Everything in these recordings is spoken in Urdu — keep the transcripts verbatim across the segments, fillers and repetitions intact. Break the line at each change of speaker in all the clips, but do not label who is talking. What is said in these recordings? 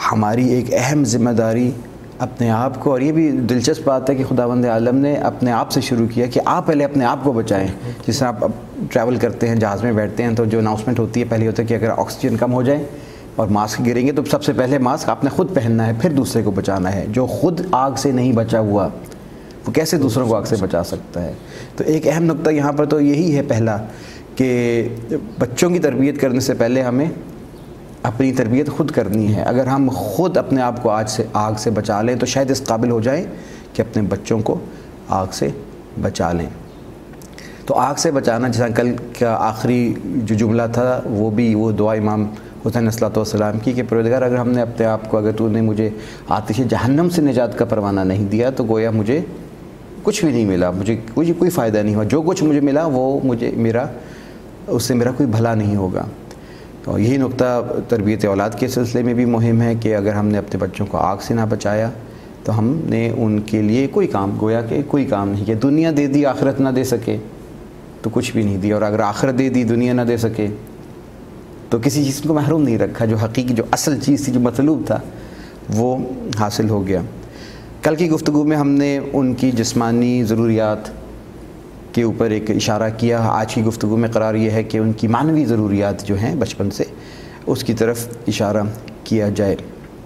ہماری ایک اہم ذمہ داری اپنے آپ کو، اور یہ بھی دلچسپ بات ہے کہ خداوند عالم نے اپنے آپ سے شروع کیا کہ آپ پہلے اپنے آپ کو بچائیں. جس طرح آپ ٹریول کرتے ہیں، جہاز میں بیٹھتے ہیں، تو جو اناؤنسمنٹ ہوتی ہے پہلے ہوتا ہے کہ اگر آکسیجن کم ہو جائے اور ماسک گریں گے تو سب سے پہلے ماسک آپ نے خود پہننا ہے، پھر دوسرے کو بچانا ہے. جو خود آگ سے نہیں بچا ہوا وہ کیسے دوسروں کو آگ سے بچا سکتا ہے؟ تو ایک اہم نقطہ یہاں پر تو یہی ہے پہلا، کہ بچوں کی تربیت کرنے سے پہلے ہمیں اپنی تربیت خود کرنی ہے. اگر ہم خود اپنے آپ کو آج سے آگ سے بچا لیں تو شاید اس قابل ہو جائیں کہ اپنے بچوں کو آگ سے بچا لیں. تو آگ سے بچانا، جیسا کل کا آخری جو جملہ تھا وہ بھی وہ دعا امام حسین علیہ الصلوۃ والسلام کی کہ پروردگار اگر ہم نے اپنے آپ کو، اگر تو نے مجھے آتش جہنم سے نجات کا پروانہ نہیں دیا تو گویا مجھے کچھ بھی نہیں ملا، مجھے کوئی کوئی فائدہ نہیں ہوا. جو کچھ مجھے ملا وہ مجھے میرا اس سے میرا کوئی بھلا نہیں ہوگا. اور یہی نقطہ تربیت اولاد کے سلسلے میں بھی مہم ہے کہ اگر ہم نے اپنے بچوں کو آگ سے نہ بچایا تو ہم نے ان کے لیے کوئی کام، گویا کہ کوئی کام نہیں کیا. دنیا دے دی، آخرت نہ دے سکے تو کچھ بھی نہیں دیا، اور اگر آخرت دے دی، دنیا نہ دے سکے تو کسی چیز کو محروم نہیں رکھا. جو حقیقی، جو اصل چیز تھی، جو مطلوب تھا، وہ حاصل ہو گیا. کل کی گفتگو میں ہم نے ان کی جسمانی ضروریات کے اوپر ایک اشارہ کیا. آج کی گفتگو میں قرار یہ ہے کہ ان کی معنوی ضروریات جو ہیں بچپن سے، اس کی طرف اشارہ کیا جائے.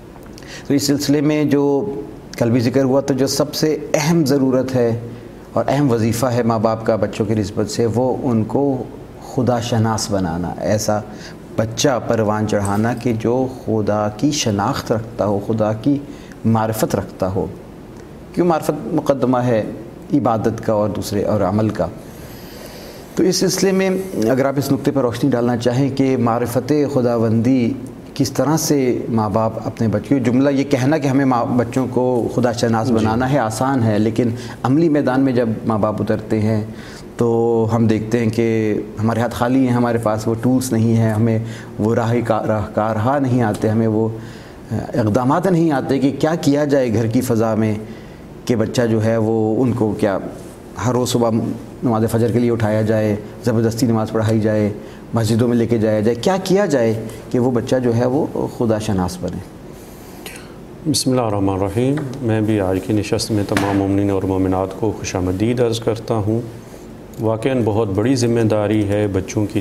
تو اس سلسلے میں جو کل بھی ذکر ہوا، تو جو سب سے اہم ضرورت ہے اور اہم وظیفہ ہے ماں باپ کا بچوں کی نسبت سے، وہ ان کو خدا شناس بنانا. ایسا بچہ پروان چڑھانا کہ جو خدا کی شناخت رکھتا ہو، خدا کی معرفت رکھتا ہو. کیوں معرفت مقدمہ ہے عبادت کا اور دوسرے اور عمل کا. تو اس سلسلے میں اگر آپ اس نقطے پر روشنی ڈالنا چاہیں کہ معرفت خداوندی کس طرح سے ماں باپ اپنے بچوں، جملہ یہ کہنا کہ ہمیں ماں بچوں کو خدا شناس بنانا ہے آسان ہے، لیکن عملی میدان میں جب ماں باپ اترتے ہیں تو ہم دیکھتے ہیں کہ ہمارے ہاتھ خالی ہیں، ہمارے پاس وہ ٹولز نہیں ہیں، ہمیں وہ راہ راہ کارہا نہیں آتے، ہمیں وہ اقدامات نہیں آتے کہ کیا کیا جائے گھر کی فضا میں کہ بچہ جو ہے وہ ان کو کیا ہر روز صبح نماز فجر کے لیے اٹھایا جائے، زبردستی نماز پڑھائی جائے، مسجدوں میں لے کے جایا جائے، کیا کیا جائے کہ وہ بچہ جو ہے وہ خدا شناس بنے.
بسم اللہ الرحمن الرحیم. میں بھی آج کی نشست میں تمام مومنین اور مومنات کو خوش آمدید عرض کرتا ہوں. واقعاً بہت بڑی ذمہ داری ہے بچوں کی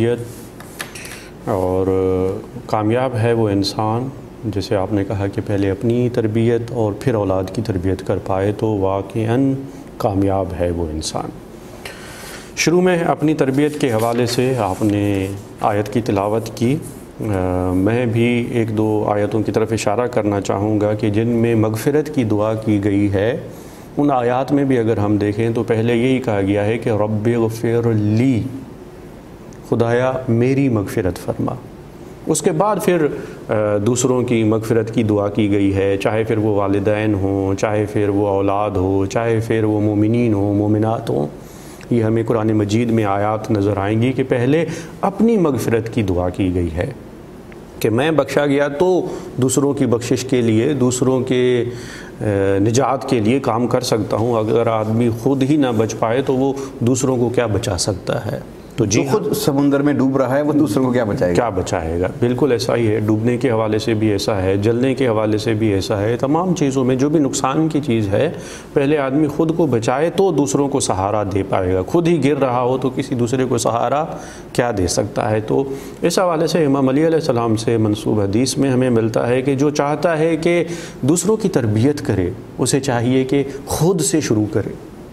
تربیت، اور کامیاب ہے وہ انسان جیسے آپ نے کہا کہ پہلے اپنی تربیت اور پھر اولاد کی تربیت کر پائے، تو واقعاً کامیاب ہے وہ انسان. شروع میں اپنی تربیت کے حوالے سے آپ نے آیت کی تلاوت کی. میں بھی ایک دو آیتوں کی طرف اشارہ کرنا چاہوں گا کہ جن میں مغفرت کی دعا کی گئی ہے. ان آیات میں بھی اگر ہم دیکھیں تو پہلے یہی کہا گیا ہے کہ رب اغفر لی، خدایا میری مغفرت فرما. اس کے بعد پھر دوسروں کی مغفرت کی دعا کی گئی ہے، چاہے پھر وہ والدین ہوں، چاہے پھر وہ اولاد ہو، چاہے پھر وہ مومنین ہوں، مومنات ہوں. یہ ہمیں قرآن مجید میں آیات نظر آئیں گی کہ پہلے اپنی مغفرت کی دعا کی گئی ہے کہ میں بخشا گیا تو دوسروں کی بخشش کے لیے، دوسروں کے نجات کے لیے کام کر سکتا ہوں. اگر آدمی خود ہی نہ بچ پائے تو وہ دوسروں کو کیا بچا سکتا ہے؟ تو جی
جو خود سمندر میں ڈوب رہا ہے وہ دوسروں کو کیا بچائے گا؟
کیا بچائے گا؟ بالکل ایسا ہی ہے. ڈوبنے کے حوالے سے بھی ایسا ہے، جلنے کے حوالے سے بھی ایسا ہے. تمام چیزوں میں جو بھی نقصان کی چیز ہے، پہلے آدمی خود کو بچائے تو دوسروں کو سہارا دے پائے گا. خود ہی گر رہا ہو تو کسی دوسرے کو سہارا کیا دے سکتا ہے؟ تو اس حوالے سے امام علی علیہ السلام سے منسوب حدیث میں ہمیں ملتا ہے کہ جو چاہتا ہے کہ دوسروں کی تربیت کرے، اسے چاہیے کہ خود سے شروع کرے.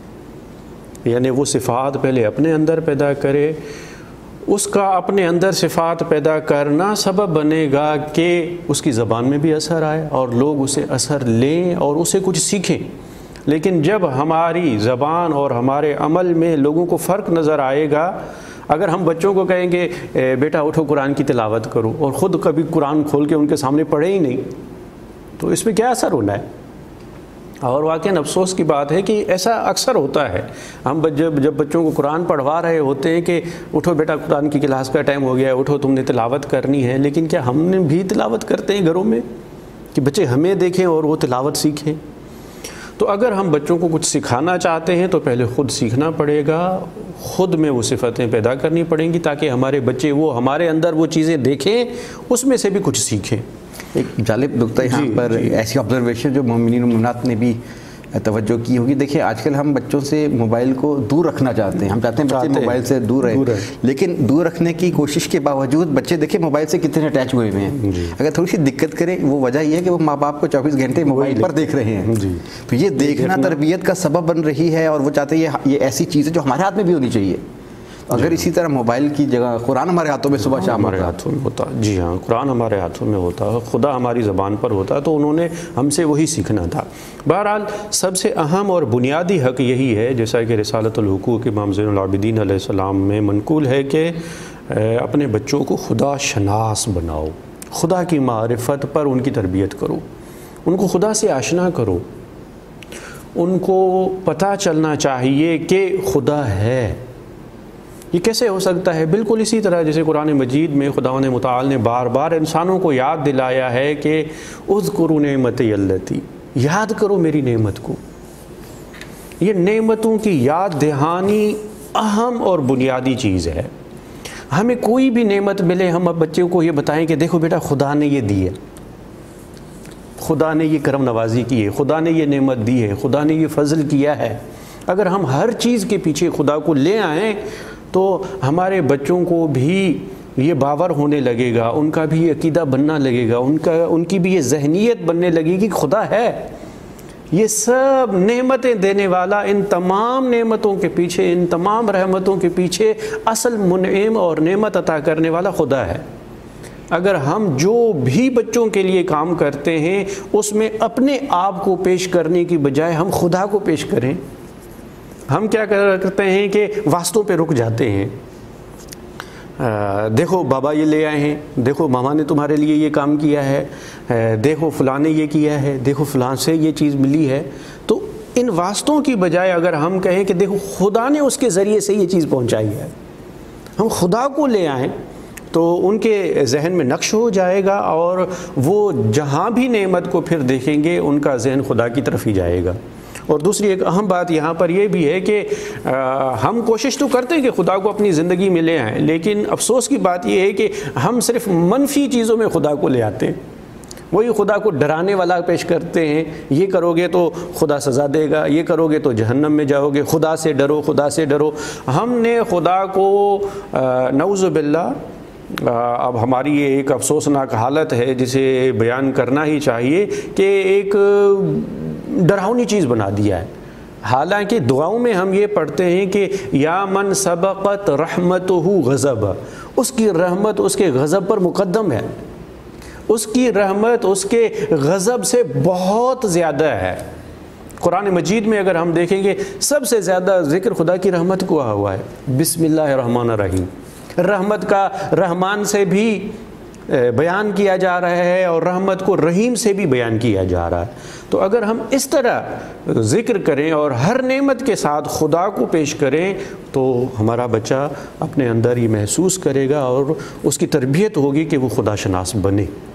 یعنی وہ صفات پہلے اپنے اندر پیدا کرے. اس کا اپنے اندر صفات پیدا کرنا سبب بنے گا کہ اس کی زبان میں بھی اثر آئے اور لوگ اسے اثر لیں اور اسے کچھ سیکھیں. لیکن جب ہماری زبان اور ہمارے عمل میں لوگوں کو فرق نظر آئے گا، اگر ہم بچوں کو کہیں گے بیٹا اٹھو قرآن کی تلاوت کرو، اور خود کبھی قرآن کھول کے ان کے سامنے پڑھے ہی نہیں، تو اس میں کیا اثر ہونا ہے؟ اور واقعاً افسوس کی بات ہے کہ ایسا اکثر ہوتا ہے. ہم جب جب بچوں کو قرآن پڑھوا رہے ہوتے ہیں کہ اٹھو بیٹا قرآن کی کلاس کا ٹائم ہو گیا ہے، اٹھو تم نے تلاوت کرنی ہے، لیکن کیا ہم نے بھی تلاوت کرتے ہیں گھروں میں کہ بچے ہمیں دیکھیں اور وہ تلاوت سیکھیں؟ تو اگر ہم بچوں کو کچھ سکھانا چاہتے ہیں تو پہلے خود سیکھنا پڑے گا، خود میں وہ صفتیں پیدا کرنی پڑیں گی تاکہ ہمارے بچے وہ ہمارے اندر وہ چیزیں دیکھیں، اس میں سے بھی کچھ سیکھیں.
ایک جالب نقطہ یہاں
جی
پر
جی
ایسی آبزرویشن جو مومنین و مومنات نے بھی توجہ کی ہوگی. دیکھیں آج کل ہم بچوں سے موبائل کو دور رکھنا چاہتے ہیں, ہم چاہتے ہیں بچے موبائل سے دور رہیں, لیکن دور رکھنے کی کوشش کے باوجود بچے دیکھیں موبائل سے کتنے اٹیچ ہوئے ہوئے ہیں. اگر تھوڑی سی دقت کریں, وہ وجہ یہ ہے کہ وہ ماں باپ کو چوبیس گھنٹے موبائل پر دیکھ رہے ہیں. تو یہ دیکھنا تربیت کا سبب بن رہی ہے, اور وہ چاہتے ہیں یہ ایسی چیز ہے جو ہمارے ہاتھ میں بھی ہونی چاہیے. اگر اسی طرح موبائل کی جگہ قرآن ہمارے ہاتھوں میں صبح شام
ہمارے ہاتھوں میں ہوتا, جی ہاں قرآن ہمارے ہاتھوں میں ہوتا, خدا ہماری زبان پر ہوتا, تو انہوں نے ہم سے وہی سیکھنا تھا. بہرحال سب سے اہم اور بنیادی حق یہی ہے, جیسا کہ رسالۃ الحقوق امام زین العابدین علیہ السلام میں منقول ہے, کہ اپنے بچوں کو خدا شناس بناؤ, خدا کی معرفت پر ان کی تربیت کرو, ان کو خدا سے آشنا کرو, ان کو پتہ چلنا چاہیے کہ خدا ہے. یہ کیسے ہو سکتا ہے؟ بالکل اسی طرح جیسے قرآن مجید میں خداوند متعال نے بار بار انسانوں کو یاد دلایا ہے کہ اذکروا نعمتی اللتی, یاد کرو میری نعمت کو. یہ نعمتوں کی یاد دہانی اہم اور بنیادی چیز ہے. ہمیں کوئی بھی نعمت ملے, ہم اب بچوں کو یہ بتائیں کہ دیکھو بیٹا خدا نے یہ دی ہے, خدا نے یہ کرم نوازی کی ہے, خدا نے یہ نعمت دی ہے, خدا نے یہ فضل کیا ہے. اگر ہم ہر چیز کے پیچھے خدا کو لے آئیں تو ہمارے بچوں کو بھی یہ باور ہونے لگے گا, ان کا بھی عقیدہ بننا لگے گا, ان کا ان کی بھی یہ ذہنیت بننے لگے گی کہ خدا ہے. یہ سب نعمتیں دینے والا, ان تمام نعمتوں کے پیچھے, ان تمام رحمتوں کے پیچھے اصل منعم اور نعمت عطا کرنے والا خدا ہے. اگر ہم جو بھی بچوں کے لیے کام کرتے ہیں اس میں اپنے آپ کو پیش کرنے کی بجائے ہم خدا کو پیش کریں. ہم کیا کرتے ہیں کہ واسطوں پہ رک جاتے ہیں. دیکھو بابا یہ لے آئے ہیں, دیکھو ماما نے تمہارے لیے یہ کام کیا ہے, دیکھو فلاں نے یہ کیا ہے, دیکھو فلاں سے یہ چیز ملی ہے. تو ان واسطوں کی بجائے اگر ہم کہیں کہ دیکھو خدا نے اس کے ذریعے سے یہ چیز پہنچائی ہے, ہم خدا کو لے آئیں, تو ان کے ذہن میں نقش ہو جائے گا, اور وہ جہاں بھی نعمت کو پھر دیکھیں گے ان کا ذہن خدا کی طرف ہی جائے گا. اور دوسری ایک اہم بات یہاں پر یہ بھی ہے کہ ہم کوشش تو کرتے ہیں کہ خدا کو اپنی زندگی میں لے آئیں, لیکن افسوس کی بات یہ ہے کہ ہم صرف منفی چیزوں میں خدا کو لے آتے ہیں. وہی خدا کو ڈرانے والا پیش کرتے ہیں, یہ کرو گے تو خدا سزا دے گا, یہ کرو گے تو جہنم میں جاؤ گے, خدا سے ڈرو, خدا سے ڈرو. ہم نے خدا کو نعوذ باللہ, اب ہماری یہ ایک افسوسناک حالت ہے جسے بیان کرنا ہی چاہیے, کہ ایک ڈراؤنی چیز بنا دیا ہے. حالانکہ دعاؤں میں ہم یہ پڑھتے ہیں کہ یا من سبقت رحمتہ غضب, اس کی رحمت اس کے غضب پر مقدم ہے, اس کی رحمت اس کے غضب سے بہت زیادہ ہے. قرآن مجید میں اگر ہم دیکھیں گے سب سے زیادہ ذکر خدا کی رحمت کو ہوا ہے. بسم اللہ الرحمن الرحیم, رحمت کا رحمان سے بھی بیان کیا جا رہا ہے اور رحمت کو رحیم سے بھی بیان کیا جا رہا ہے. تو اگر ہم اس طرح ذکر کریں اور ہر نعمت کے ساتھ خدا کو پیش کریں تو ہمارا بچہ اپنے اندر یہ محسوس کرے گا اور اس کی تربیت ہوگی کہ وہ خدا شناس بنے.